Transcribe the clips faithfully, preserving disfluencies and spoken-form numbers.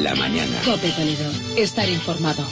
la mañana. COPE Toledo. Estar informado.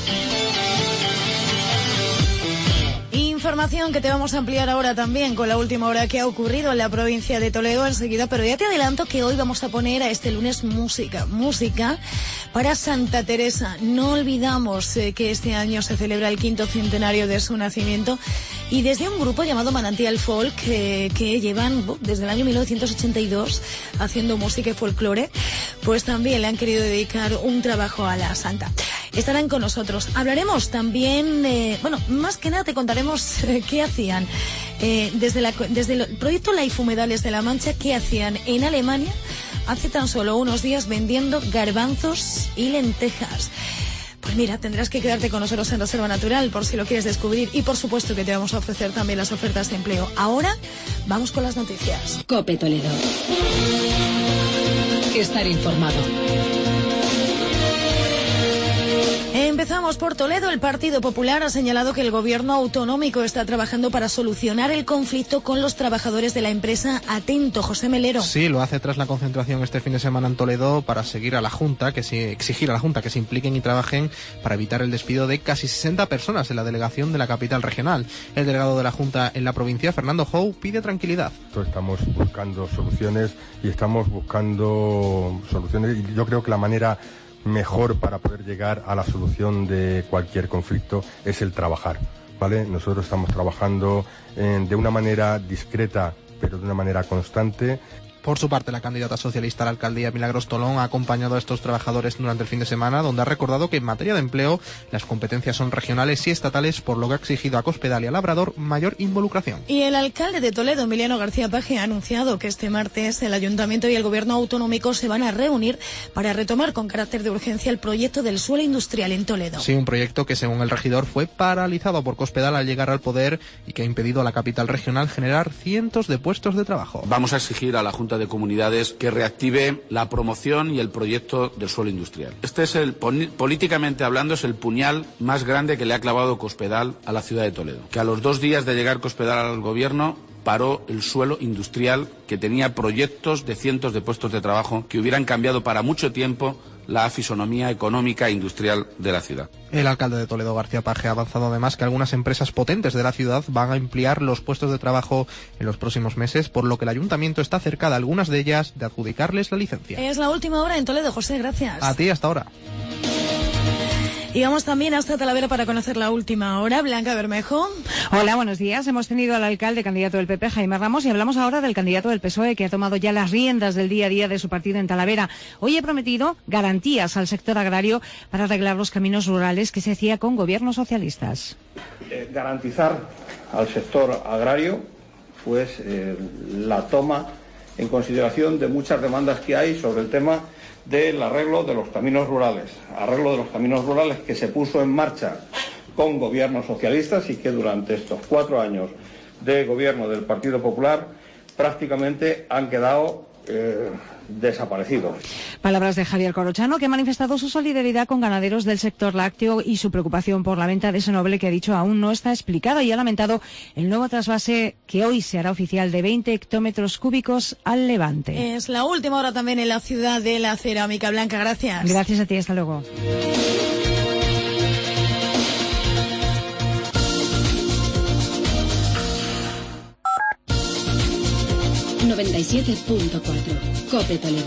Información que te vamos a ampliar ahora también con la última hora que ha ocurrido en la provincia de Toledo enseguida, pero ya te adelanto que hoy vamos a poner a este lunes música, música para Santa Teresa. No olvidamos eh, que este año se celebra el quinto centenario de su nacimiento y desde un grupo llamado Manantial Folk eh, que llevan uh, desde el año mil novecientos ochenta y dos haciendo música y folclore, pues también le han querido dedicar un trabajo a la Santa. Estarán con nosotros. Hablaremos también, eh, bueno, más que nada te contaremos eh, qué hacían eh, desde, la, desde el proyecto Life Humedales de la Mancha, qué hacían en Alemania hace tan solo unos días vendiendo garbanzos y lentejas. Pues mira, tendrás que quedarte con nosotros en Reserva Natural por si lo quieres descubrir y por supuesto que te vamos a ofrecer también las ofertas de empleo. Ahora vamos con las noticias. COPE Toledo. Estar informado. Empezamos por Toledo. El Partido Popular ha señalado que el gobierno autonómico está trabajando para solucionar el conflicto con los trabajadores de la empresa Atento. José Melero. Sí, lo hace tras la concentración este fin de semana en Toledo para seguir a la Junta, que se, exigir a la Junta que se impliquen y trabajen para evitar el despido de casi sesenta personas en la delegación de la capital regional. El delegado de la Junta en la provincia, Fernando Jou, pide tranquilidad. Estamos buscando soluciones y estamos buscando soluciones y yo creo que la manera mejor para poder llegar a la solución de cualquier conflicto es el trabajar, ¿vale? Nosotros estamos trabajando eh, de una manera discreta, pero de una manera constante. Por su parte, la candidata socialista a la alcaldía, Milagros Tolón, ha acompañado a estos trabajadores durante el fin de semana, donde ha recordado que en materia de empleo las competencias son regionales y estatales, por lo que ha exigido a Cospedal y a Labrador mayor involucración. Y el alcalde de Toledo, Emiliano García Paje, ha anunciado que este martes el ayuntamiento y el gobierno autonómico se van a reunir para retomar con carácter de urgencia el proyecto del suelo industrial en Toledo. Sí, un proyecto que según el regidor fue paralizado por Cospedal al llegar al poder y que ha impedido a la capital regional generar cientos de puestos de trabajo. Vamos a exigir a la Junta de Comunidades que reactive la promoción y el proyecto del suelo industrial. Este es el, políticamente hablando, es el puñal más grande que le ha clavado Cospedal a la ciudad de Toledo. Que a los dos días de llegar Cospedal al gobierno paró el suelo industrial que tenía proyectos de cientos de puestos de trabajo que hubieran cambiado para mucho tiempo la fisonomía económica e industrial de la ciudad. El alcalde de Toledo, García Paje, ha avanzado además que algunas empresas potentes de la ciudad van a ampliar los puestos de trabajo en los próximos meses, por lo que el ayuntamiento está cerca de algunas de ellas de adjudicarles la licencia. Es la última hora en Toledo, José, gracias. A ti, hasta ahora. Y vamos también hasta Talavera para conocer la última hora. Blanca Bermejo. Hola, buenos días. Hemos tenido al alcalde candidato del P P, Jaime Ramos, y hablamos ahora del candidato del P S O E, que ha tomado ya las riendas del día a día de su partido en Talavera. Hoy he prometido garantías al sector agrario para arreglar los caminos rurales que se hacía con gobiernos socialistas. Eh, garantizar al sector agrario pues eh, la toma en consideración de muchas demandas que hay sobre el tema del arreglo de los caminos rurales, arreglo de los caminos rurales que se puso en marcha con gobiernos socialistas y que durante estos cuatro años de gobierno del Partido Popular prácticamente han quedado eh, desaparecidos. Palabras de Javier Corochano, que ha manifestado su solidaridad con ganaderos del sector lácteo y su preocupación por la venta de ese noble que ha dicho aún no está explicada, y ha lamentado el nuevo trasvase que hoy se hará oficial de veinte hectómetros cúbicos al Levante. Es la última hora también en la ciudad de la cerámica. Blanca, gracias. Gracias a ti, hasta luego. noventa y siete punto cuatro. COPE Toledo.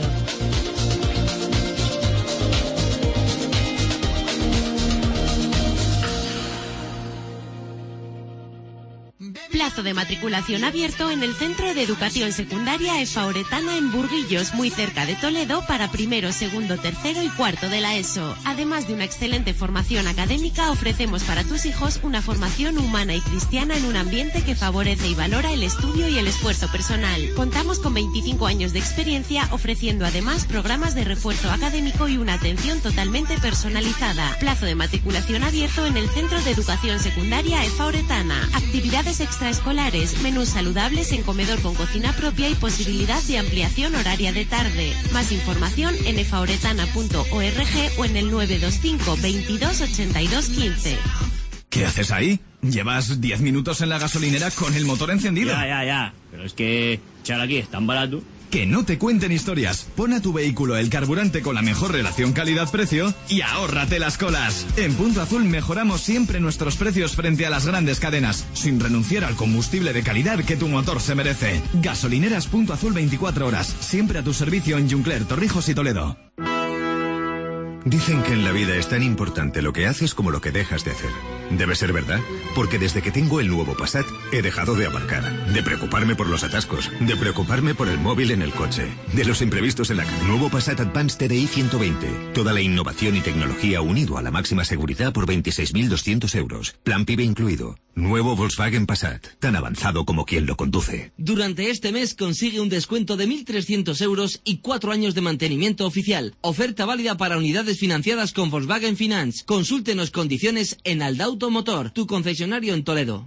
Plazo de matriculación abierto en el Centro de Educación Secundaria Efa Oretana en Burguillos, muy cerca de Toledo, para primero, segundo, tercero y cuarto de la ESO. Además de una excelente formación académica, ofrecemos para tus hijos una formación humana y cristiana en un ambiente que favorece y valora el estudio y el esfuerzo personal. Contamos con veinticinco años de experiencia, ofreciendo además programas de refuerzo académico y una atención totalmente personalizada. Plazo de matriculación abierto en el Centro de Educación Secundaria Efa Oretana. Actividades extraescolares, menús saludables en comedor con cocina propia y posibilidad de ampliación horaria de tarde. Más información en efaoretana punto org o en el nueve dos cinco, veintidós, ochenta y dos, quince. ¿Qué haces ahí? Llevas diez minutos en la gasolinera con el motor encendido. Ya, ya, ya. Pero es que echar aquí es tan barato. Que no te cuenten historias. Pon a tu vehículo el carburante con la mejor relación calidad-precio y ahórrate las colas. En Punto Azul mejoramos siempre nuestros precios frente a las grandes cadenas, sin renunciar al combustible de calidad que tu motor se merece. Gasolineras Punto Azul veinticuatro horas, siempre a tu servicio en Juncler, Torrijos y Toledo. Dicen que en la vida es tan importante lo que haces como lo que dejas de hacer. Debe ser verdad, porque desde que tengo el nuevo Passat he dejado de aparcar, de preocuparme por los atascos, de preocuparme por el móvil en el coche, de los imprevistos en la calle. Nuevo Passat Advance T D I ciento veinte. Toda la innovación y tecnología unido a la máxima seguridad por veintiséis mil doscientos euros. Plan PIB incluido. Nuevo Volkswagen Passat, tan avanzado como quien lo conduce. Durante este mes consigue un descuento de mil trescientos euros y cuatro años de mantenimiento oficial. Oferta válida para unidades financiadas con Volkswagen Finance. Consúltenos condiciones en Aldauto Motor, tu concesionario en Toledo.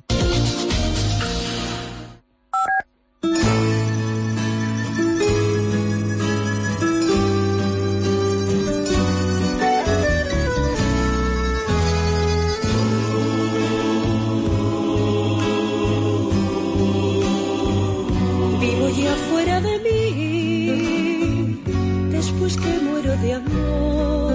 Vivo ya fuera de mí, después que muero de amor,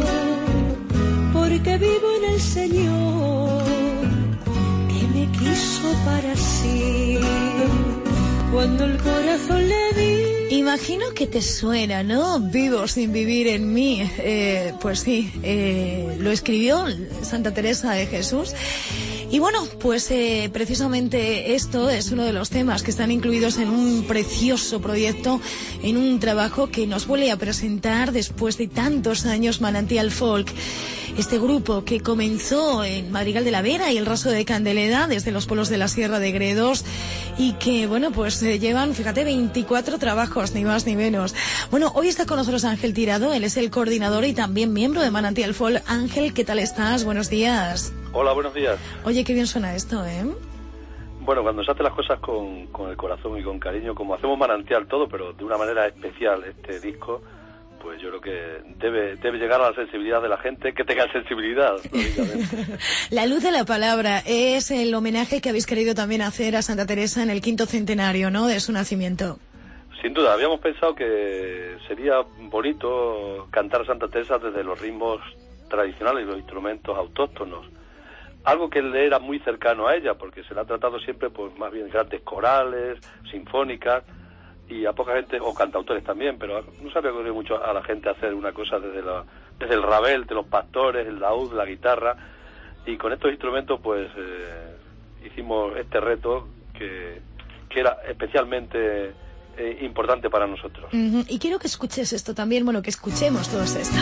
porque vivo en el Señor, que me quiso para sí, cuando el corazón le di. Imagino que te suena, ¿no? Vivo sin vivir en mí. Eh, pues sí, eh, lo escribió Santa Teresa de Jesús. Y bueno, pues eh, precisamente esto es uno de los temas que están incluidos en un precioso proyecto, en un trabajo que nos vuelve a presentar después de tantos años Manantial Folk. Este grupo que comenzó en Madrigal de la Vera y el Raso de Candeleda, desde los pueblos de la Sierra de Gredos, y que, bueno, pues eh, llevan, fíjate, veinticuatro trabajos, ni más ni menos. Bueno, hoy está con nosotros Ángel Tirado, él es el coordinador y también miembro de Manantial Folk. Ángel, ¿qué tal estás? Buenos días. Hola, buenos días. Oye, qué bien suena esto, ¿eh? Bueno, cuando se hacen las cosas con, con el corazón y con cariño, como hacemos Manantial todo, pero de una manera especial este disco, pues yo creo que debe debe llegar a la sensibilidad de la gente, que tenga sensibilidad, lógicamente. La luz de la palabra es el homenaje que habéis querido también hacer a Santa Teresa en el quinto centenario, ¿no?, de su nacimiento. Sin duda, habíamos pensado que sería bonito cantar a Santa Teresa desde los ritmos tradicionales y los instrumentos autóctonos. Algo que le era muy cercano a ella, porque se la ha tratado siempre, pues más bien grandes corales, sinfónicas, y a poca gente, o cantautores también, pero no se había ocurrido mucho a la gente hacer una cosa desde la, desde el rabel, de los pastores, el laúd, la guitarra, y con estos instrumentos pues eh, hicimos este reto que, que era especialmente eh, importante para nosotros. Uh-huh. Y quiero que escuches esto también, bueno, que escuchemos todos esto.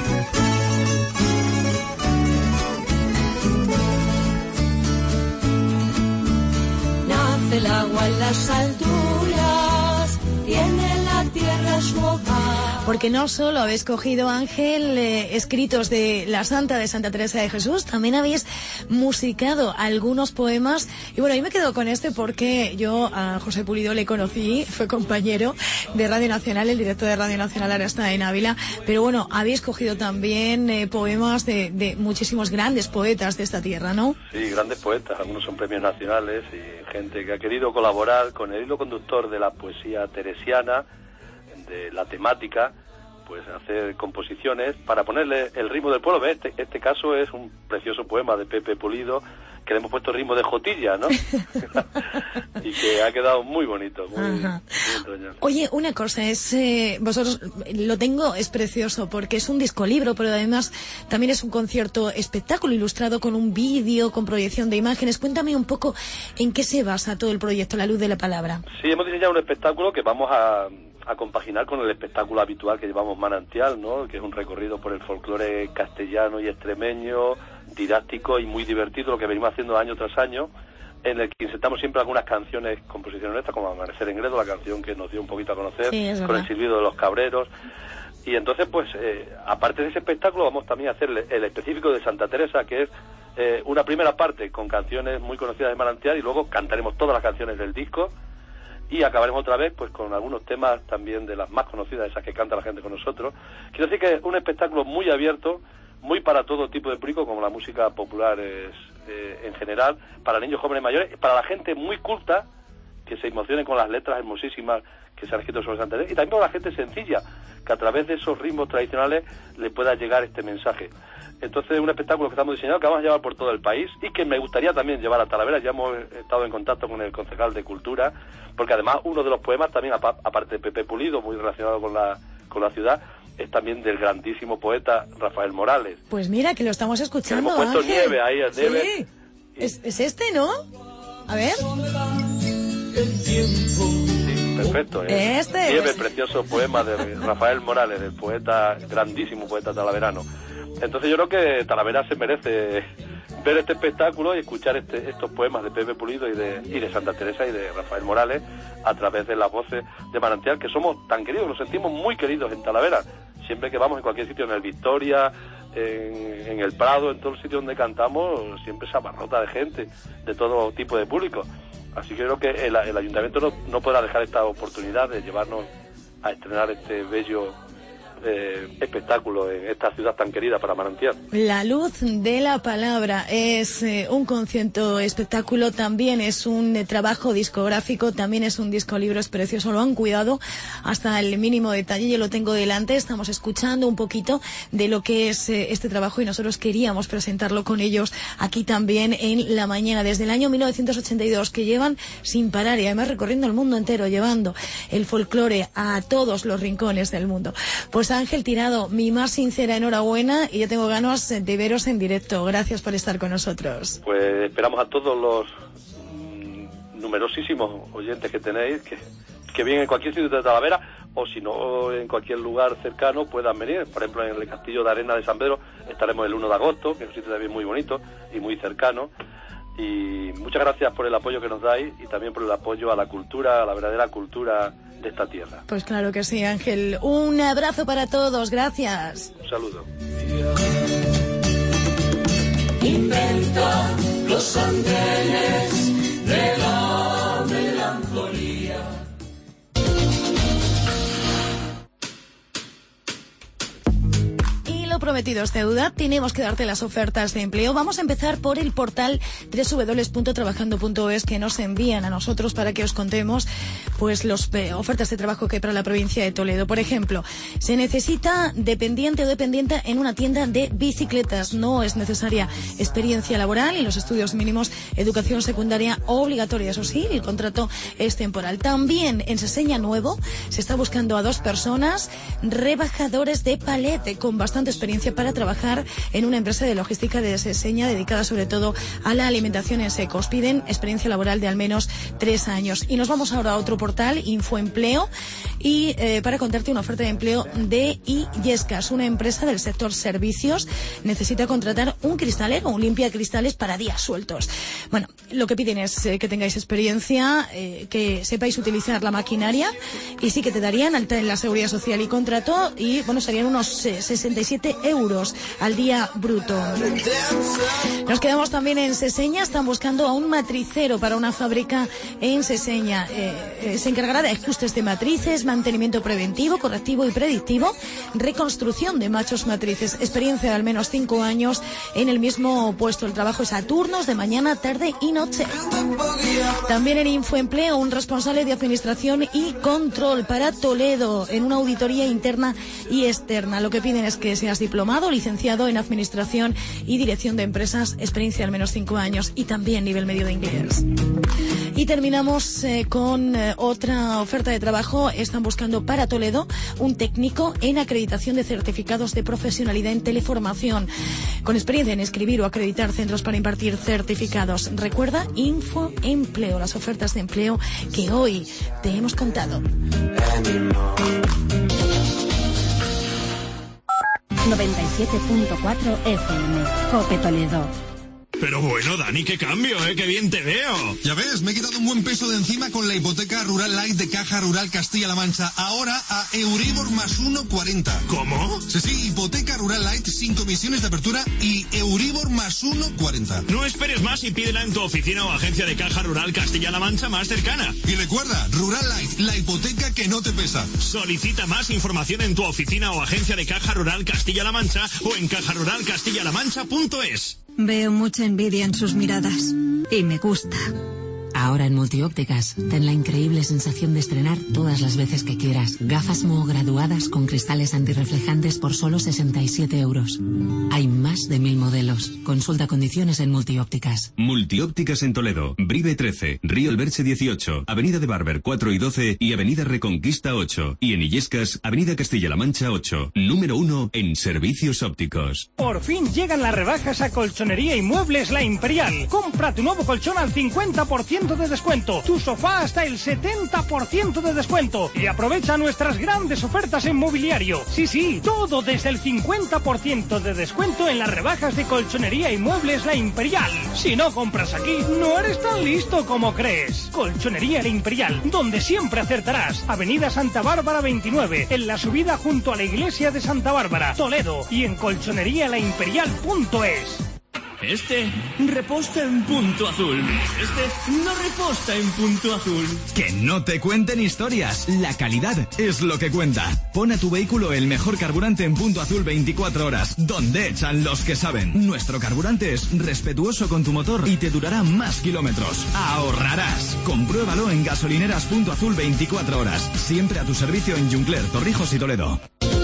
El agua en las alturas, tiene la tierra su hogar. Porque no solo habéis cogido, Ángel, eh, escritos de la Santa de Santa Teresa de Jesús, también habéis musicado algunos poemas. Y bueno, yo me quedo con este porque yo a José Pulido le conocí, fue compañero de Radio Nacional, el director de Radio Nacional ahora está en Ávila. Pero bueno, habéis cogido también eh, poemas de, de muchísimos grandes poetas de esta tierra, ¿no? Sí, grandes poetas, algunos son premios nacionales y gente que ha querido colaborar con el hilo conductor de la poesía teresiana, de la temática, pues hacer composiciones para ponerle el ritmo del pueblo. Este, este caso es un precioso poema de Pepe Pulido que le hemos puesto ritmo de jotilla, ¿no? Y que ha quedado muy bonito, muy, muy entrañable. Oye, una cosa, es eh, vosotros lo tengo, es precioso porque es un disco libro, pero además también es un concierto espectáculo ilustrado con un vídeo, con proyección de imágenes. Cuéntame un poco en qué se basa todo el proyecto La Luz de la Palabra. Sí, hemos diseñado un espectáculo que vamos a a compaginar con el espectáculo habitual que llevamos Manantial, ¿no?, que es un recorrido por el folclore castellano y extremeño, didáctico y muy divertido, lo que venimos haciendo año tras año, en el que insertamos siempre algunas canciones, composiciones nuestras, como Amanecer en Gredo, la canción que nos dio un poquito a conocer, sí, con el silbido de los cabreros. Y entonces, pues, eh, aparte de ese espectáculo, vamos también a hacer el específico de Santa Teresa, que es eh, una primera parte con canciones muy conocidas de Manantial, y luego cantaremos todas las canciones del disco, y acabaremos otra vez pues con algunos temas también de las más conocidas, esas que canta la gente con nosotros. Quiero decir que es un espectáculo muy abierto, muy para todo tipo de público, como la música popular es eh, en general, para niños, jóvenes, mayores, para la gente muy culta que se emocionen con las letras hermosísimas que se han escrito sobre Santa Teresa, y también por la gente sencilla, que a través de esos ritmos tradicionales le pueda llegar este mensaje. Entonces es un espectáculo que estamos diseñando, que vamos a llevar por todo el país, y que me gustaría también llevar a Talavera. Ya hemos estado en contacto con el concejal de Cultura, porque además uno de los poemas también, aparte de Pepe Pulido, muy relacionado con la, con la ciudad, es también del grandísimo poeta Rafael Morales. Pues mira, que lo estamos escuchando, hemos puesto Ángel. Nieve ahí, el Nieve. Sí. Y... Es, es este, ¿no? A ver. Sí, perfecto. ¿eh? Este. Nieve, pues... precioso poema de Rafael Morales, del poeta, grandísimo poeta talaverano. Entonces yo creo que Talavera se merece ver este espectáculo y escuchar este, estos poemas de Pepe Pulido y de, y de Santa Teresa y de Rafael Morales a través de las voces de Manantial, que somos tan queridos, nos sentimos muy queridos en Talavera. Siempre que vamos en cualquier sitio, en el Victoria, en, en el Prado, en todo el sitio donde cantamos, siempre se abarrota de gente, de todo tipo de público. Así que creo que el, el Ayuntamiento no, no podrá dejar esta oportunidad de llevarnos a estrenar este bello Eh, espectáculo en esta ciudad tan querida para Manantial. La luz de la palabra es eh, un concierto espectáculo, también es un eh, trabajo discográfico, también es un disco libro, es precioso, lo han cuidado hasta el mínimo detalle. Yo lo tengo delante, estamos escuchando un poquito de lo que es eh, este trabajo y nosotros queríamos presentarlo con ellos aquí también en la mañana, desde el año mil novecientos ochenta y dos, que llevan sin parar y además recorriendo el mundo entero, llevando el folclore a todos los rincones del mundo. Pues Ángel Tirado, mi más sincera enhorabuena, y ya tengo ganas de veros en directo. Gracias por estar con nosotros. Pues esperamos a todos los mmm, numerosísimos oyentes que tenéis, que, que vienen en cualquier sitio de Talavera, o si no en cualquier lugar cercano puedan venir. Por ejemplo, en el Castillo de Arena de San Pedro estaremos el uno de agosto, que es un sitio también muy bonito y muy cercano. Y muchas gracias por el apoyo que nos dais y también por el apoyo a la cultura, a la verdadera cultura de esta tierra. Pues claro que sí, Ángel. Un abrazo para todos. Gracias. Un saludo. Inventa los andenes de la melancolía. Lo prometido es deuda, tenemos que darte las ofertas de empleo. Vamos a empezar por el portal doble u doble u doble u punto trabajando punto es, que nos envían a nosotros para que os contemos pues las eh, ofertas de trabajo que hay para la provincia de Toledo. Por ejemplo, se necesita dependiente o dependienta en una tienda de bicicletas. No es necesaria experiencia laboral y los estudios mínimos, educación secundaria obligatoria. Eso sí, el contrato es temporal. También en Seseña Nuevo se está buscando a dos personas, rebajadores de palete con bastante experiencia para trabajar en una empresa de logística de Seseña dedicada sobre todo a la alimentación en secos. Piden experiencia laboral de al menos tres años. Y nos vamos ahora a otro portal, Infoempleo, y eh, para contarte una oferta de empleo de Illescas, una empresa del sector servicios, necesita contratar un cristalero, un limpiacristales para días sueltos. Bueno, lo que piden es eh, que tengáis experiencia, eh, que sepáis utilizar la maquinaria, y sí que te darían alta en la seguridad social y contrato, y bueno, serían unos eh, sesenta y siete euros al día bruto. Nos quedamos también en Seseña, están buscando a un matricero para una fábrica en Seseña. Eh, eh, se encargará de ajustes de matrices, mantenimiento preventivo, correctivo y predictivo, reconstrucción de machos matrices, experiencia de al menos cinco años en el mismo puesto. El trabajo es a turnos de mañana, tarde y noche. También en Infoempleo, un responsable de administración y control para Toledo en una auditoría interna y externa. Lo que piden es que seas diplomado, licenciado en administración y dirección de empresas, experiencia de al menos cinco años y también nivel medio de inglés. Y terminamos eh, con eh, otra oferta de trabajo. Están buscando para Toledo un técnico en acreditación de certificados de profesionalidad en teleformación, con experiencia en escribir o acreditar centros para impartir certificados. Recuerda, Infoempleo, las ofertas de empleo que hoy te hemos contado. noventa y siete punto cuatro F M, Cope Toledo. Pero bueno, Dani, qué cambio, ¿eh? Qué bien te veo. Ya ves, me he quitado un buen peso de encima con la hipoteca rural light de Caja Rural Castilla-La Mancha. Ahora a Euribor más uno coma cuarenta. ¿Cómo? Sí, sí, hipoteca rural light sin comisiones de apertura y Euribor más uno coma cuarenta. No esperes más y pídela en tu oficina o agencia de Caja Rural Castilla-La Mancha más cercana. Y recuerda, Rural Light, la hipoteca que no te pesa. Solicita más información en tu oficina o agencia de Caja Rural Castilla-La Mancha o en caja rural castilla la mancha punto es. Veo mucha envidia en sus miradas y me gusta. Ahora en Multiópticas, ten la increíble sensación de estrenar todas las veces que quieras. Gafas Mo graduadas con cristales antirreflejantes por solo sesenta y siete euros. Hay más de mil modelos. Consulta condiciones en Multiópticas. Multiópticas en Toledo, Brive trece, Río Elverse dieciocho, Avenida de Barber cuatro y doce y Avenida Reconquista ocho. Y en Illescas, Avenida Castilla-La Mancha ocho. Número uno en servicios ópticos. Por fin llegan las rebajas a Colchonería y Muebles La Imperial. Compra tu nuevo colchón al cincuenta por ciento de descuento. Tu sofá hasta el setenta por ciento de descuento. Y aprovecha nuestras grandes ofertas en mobiliario. Sí, sí, todo desde el cincuenta por ciento de descuento en las rebajas de Colchonería y Muebles La Imperial. Si no compras aquí, no eres tan listo como crees. Colchonería La Imperial, donde siempre acertarás. Avenida Santa Bárbara veintinueve, en la subida junto a la iglesia de Santa Bárbara, Toledo, y en colchonería la imperial punto es. Este reposta en punto azul. Este no reposta en punto azul. Que no te cuenten historias. La calidad es lo que cuenta. Pon a tu vehículo el mejor carburante en Punto Azul veinticuatro horas, donde echan los que saben. Nuestro carburante es respetuoso con tu motor y te durará más kilómetros. Ahorrarás. Compruébalo en gasolineras Punto Azul veinticuatro horas. Siempre a tu servicio en Juncler, Torrijos y Toledo.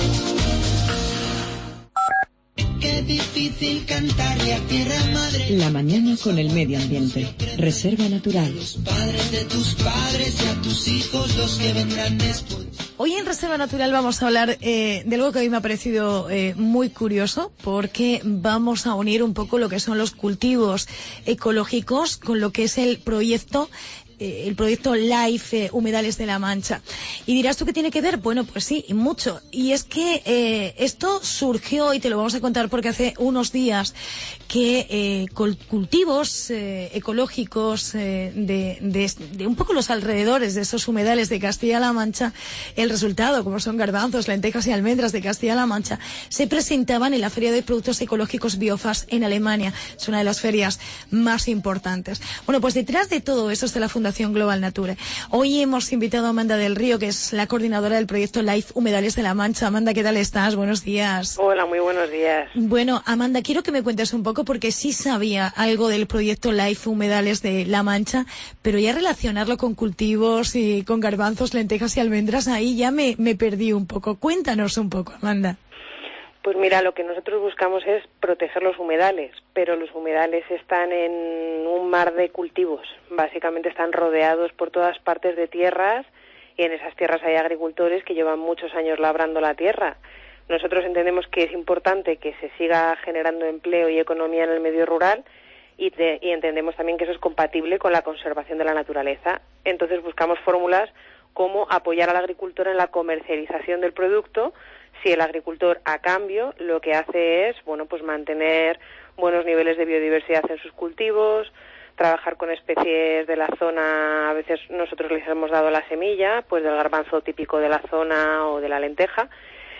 Qué difícil cantarle a tierra madre. La mañana con el medio ambiente. Reserva Natural. Los padres de tus padres y a tus hijos los que vendrán después. Hoy en Reserva Natural vamos a hablar eh, de algo que a mí me ha parecido eh, muy curioso, porque vamos a unir un poco lo que son los cultivos ecológicos con lo que es el proyecto el proyecto LIFE eh, Humedales de la Mancha. Y dirás tú, ¿qué tiene que ver? Bueno, pues sí, y mucho. Y es que eh, esto surgió, y te lo vamos a contar porque hace unos días que eh, cultivos eh, ecológicos eh, de, de, de un poco los alrededores de esos humedales de Castilla-La Mancha, el resultado, como son garbanzos, lentejas y almendras de Castilla-La Mancha, se presentaban en la Feria de Productos Ecológicos Biofas en Alemania. Es una de las ferias más importantes. Bueno, pues detrás de todo eso está la Fundación Global Nature. Hoy hemos invitado a Amanda del Río, que es la coordinadora del proyecto LIFE Humedales de la Mancha. Amanda, ¿qué tal estás? Buenos días. Hola, muy buenos días. Bueno, Amanda, quiero que me cuentes un poco, porque sí sabía algo del proyecto LIFE Humedales de la Mancha, pero ya relacionarlo con cultivos y con garbanzos, lentejas y almendras, ahí ya me, me perdí un poco. Cuéntanos un poco, Amanda. Pues mira, lo que nosotros buscamos es proteger los humedales, pero los humedales están en un mar de cultivos. Básicamente están rodeados por todas partes de tierras, y en esas tierras hay agricultores que llevan muchos años labrando la tierra. Nosotros entendemos que es importante que se siga generando empleo y economía en el medio rural, y, de, y entendemos también que eso es compatible con la conservación de la naturaleza. Entonces buscamos fórmulas como apoyar al agricultor en la comercialización del producto, si el agricultor, a cambio, lo que hace es, bueno, pues mantener buenos niveles de biodiversidad en sus cultivos, trabajar con especies de la zona. A veces nosotros les hemos dado la semilla, pues del garbanzo típico de la zona o de la lenteja,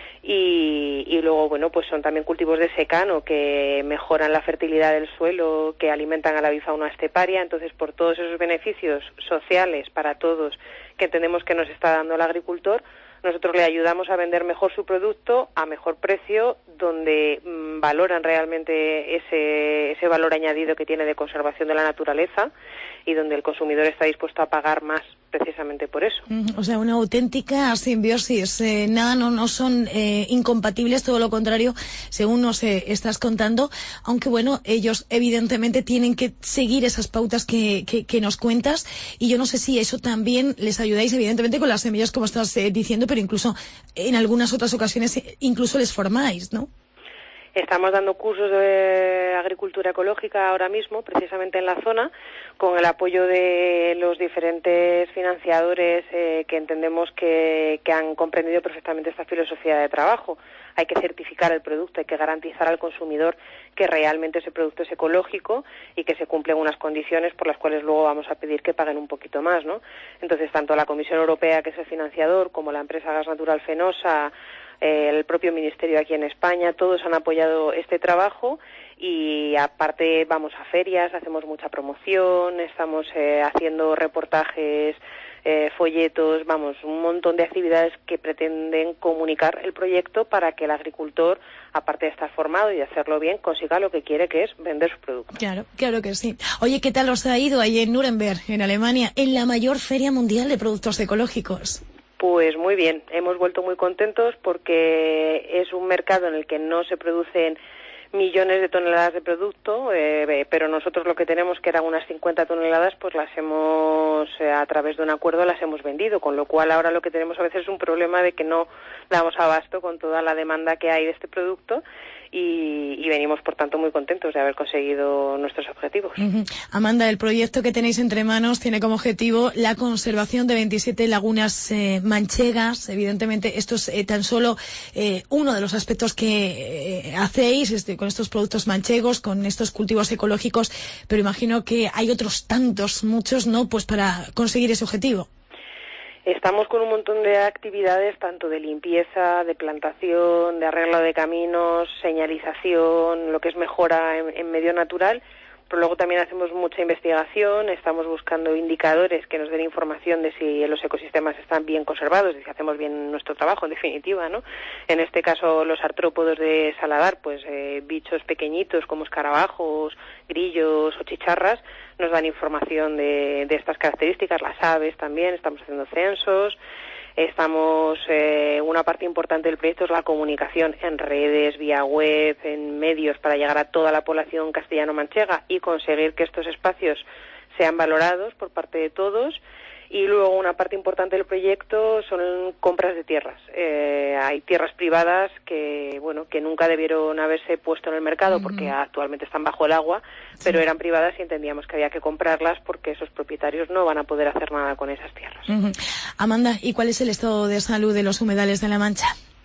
y, y luego, bueno, pues son también cultivos de secano que mejoran la fertilidad del suelo, que alimentan a la avifauna esteparia. Entonces, por todos esos beneficios sociales para todos que entendemos que nos está dando el agricultor, nosotros le ayudamos a vender mejor su producto a mejor precio, donde mmm, valoran realmente ese, ese valor añadido que tiene de conservación de la naturaleza, y donde el consumidor está dispuesto a pagar más precisamente por eso. O sea, una auténtica simbiosis. Eh, nada, no, no son eh, incompatibles, todo lo contrario, según nos eh, estás contando, aunque bueno, ellos evidentemente tienen que seguir esas pautas que, que, que nos cuentas, y yo no sé si eso también les ayudáis, evidentemente, con las semillas, como estás eh, diciendo, pero incluso en algunas otras ocasiones eh, incluso les formáis, ¿no? Estamos dando cursos de agricultura ecológica ahora mismo, precisamente en la zona, con el apoyo de los diferentes financiadores eh, que entendemos que, que han comprendido perfectamente esta filosofía de trabajo. Hay que certificar el producto, hay que garantizar al consumidor que realmente ese producto es ecológico y que se cumplen unas condiciones por las cuales luego vamos a pedir que paguen un poquito más, ¿no? Entonces, tanto la Comisión Europea, que es el financiador, como la empresa Gas Natural Fenosa, el propio Ministerio aquí en España, todos han apoyado este trabajo, y aparte vamos a ferias, hacemos mucha promoción, estamos eh, haciendo reportajes eh, folletos, vamos, un montón de actividades que pretenden comunicar el proyecto para que el agricultor, aparte de estar formado y de hacerlo bien, consiga lo que quiere, que es vender su producto. Claro, claro que sí. Oye, ¿qué tal os ha ido ahí en Nuremberg, en Alemania, en la mayor feria mundial de productos ecológicos? Pues muy bien, hemos vuelto muy contentos porque es un mercado en el que no se producen millones de toneladas de producto, eh, pero nosotros lo que tenemos, que eran unas cincuenta toneladas, pues las hemos, eh, a través de un acuerdo, las hemos vendido, con lo cual ahora lo que tenemos a veces es un problema de que no damos abasto con toda la demanda que hay de este producto y, y venimos, por tanto, muy contentos de haber conseguido nuestros objetivos. Uh-huh. Amanda, el proyecto que tenéis entre manos tiene como objetivo la conservación de veintisiete lagunas eh, manchegas. Evidentemente, esto es eh, tan solo eh, uno de los aspectos que eh, hacéis este, con estos productos manchegos, con estos cultivos ecológicos, pero imagino que hay otros tantos, muchos, ¿no?, pues para conseguir ese objetivo. Estamos con un montón de actividades, tanto de limpieza, de plantación, de arreglo de caminos, señalización, lo que es mejora en, en medio natural, pero luego también hacemos mucha investigación, estamos buscando indicadores que nos den información de si los ecosistemas están bien conservados, de si hacemos bien nuestro trabajo, en definitiva, ¿no? En este caso, los artrópodos de Saladar, pues eh, bichos pequeñitos como escarabajos, grillos o chicharras, nos dan información de, de estas características. Las aves también, estamos haciendo censos. Estamos, eh, una parte importante del proyecto es la comunicación en redes, vía web, en medios, para llegar a toda la población castellano-manchega y conseguir que estos espacios sean valorados por parte de todos. Y luego una parte importante del proyecto son compras de tierras. Eh, hay tierras privadas que, bueno, que nunca debieron haberse puesto en el mercado uh-huh. porque actualmente están bajo el agua, sí. pero eran privadas y entendíamos que había que comprarlas porque esos propietarios no van a poder hacer nada con esas tierras. Uh-huh. Amanda, ¿y cuál es el estado de salud de los humedales de La Mancha?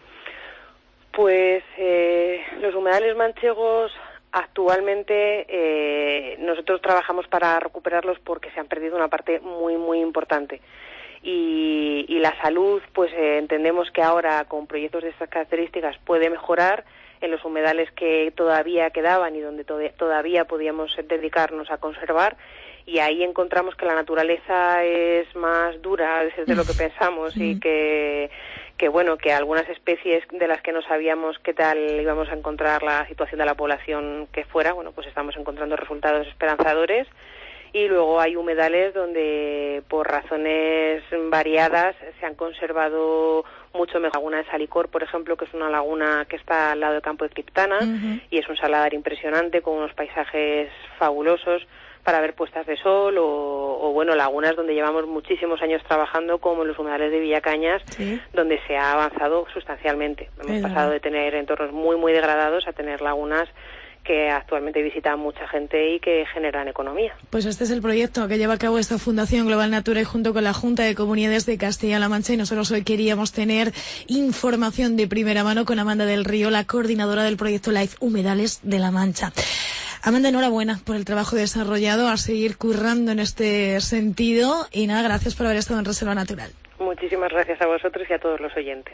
Pues eh, los humedales manchegos actualmente eh, nosotros trabajamos para recuperarlos porque se han perdido una parte muy, muy importante. Y, y la salud, pues eh, entendemos que ahora con proyectos de estas características puede mejorar en los humedales que todavía quedaban y donde to- todavía podíamos dedicarnos a conservar. Y ahí encontramos que la naturaleza es más dura desde lo que pensamos y que, que bueno, que algunas especies de las que no sabíamos qué tal íbamos a encontrar la situación de la población que fuera, bueno, pues estamos encontrando resultados esperanzadores. Y luego hay humedales donde por razones variadas se han conservado mucho mejor. La laguna de Salicor, por ejemplo, que es una laguna que está al lado del campo de Criptana uh-huh. y es un saladar impresionante con unos paisajes fabulosos para ver puestas de sol o, o bueno, lagunas donde llevamos muchísimos años trabajando, como en los humedales de Villacañas, ¿sí? donde se ha avanzado sustancialmente. Hemos Pero... pasado de tener entornos muy, muy degradados a tener lagunas que actualmente visita mucha gente y que generan economía. Pues este es el proyecto que lleva a cabo esta Fundación Global Natura y junto con la Junta de Comunidades de Castilla-La Mancha, y nosotros hoy queríamos tener información de primera mano con Amanda del Río, la coordinadora del proyecto Life Humedales de La Mancha. Amanda, enhorabuena por el trabajo desarrollado, a seguir currando en este sentido y nada, gracias por haber estado en Reserva Natural. Muchísimas gracias a vosotros y a todos los oyentes.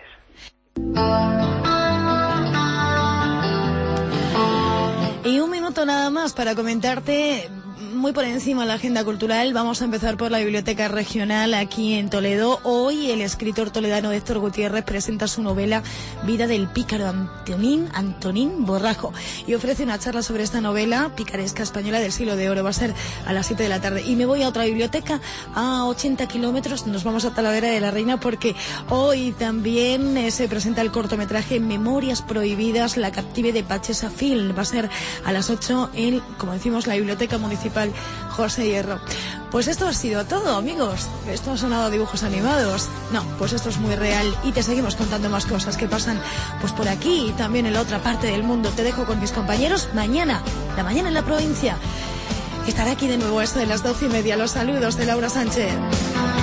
Y un minuto nada más para comentarte muy por encima la agenda cultural. Vamos a empezar por la Biblioteca Regional aquí en Toledo. Hoy el escritor toledano Héctor Gutiérrez presenta su novela Vida del pícaro Antonín, Antonín Borrajo y ofrece una charla sobre esta novela picaresca española del siglo de oro. Va a ser a las siete de la tarde. Y me voy a otra biblioteca a ochenta kilómetros. Nos vamos a Talavera de la Reina porque hoy también eh, se presenta el cortometraje Memorias Prohibidas, la captive de Pachesa Film. Va a ser a las ocho en, como decimos, la Biblioteca Municipal José Hierro. Pues esto ha sido todo, amigos. Esto ha sonado a dibujos animados. No, pues esto es muy real y te seguimos contando más cosas que pasan pues por aquí y también en la otra parte del mundo. Te dejo con mis compañeros mañana, la mañana en la provincia. Estará aquí de nuevo a esto de las doce y media. Los saludos de Laura Sánchez.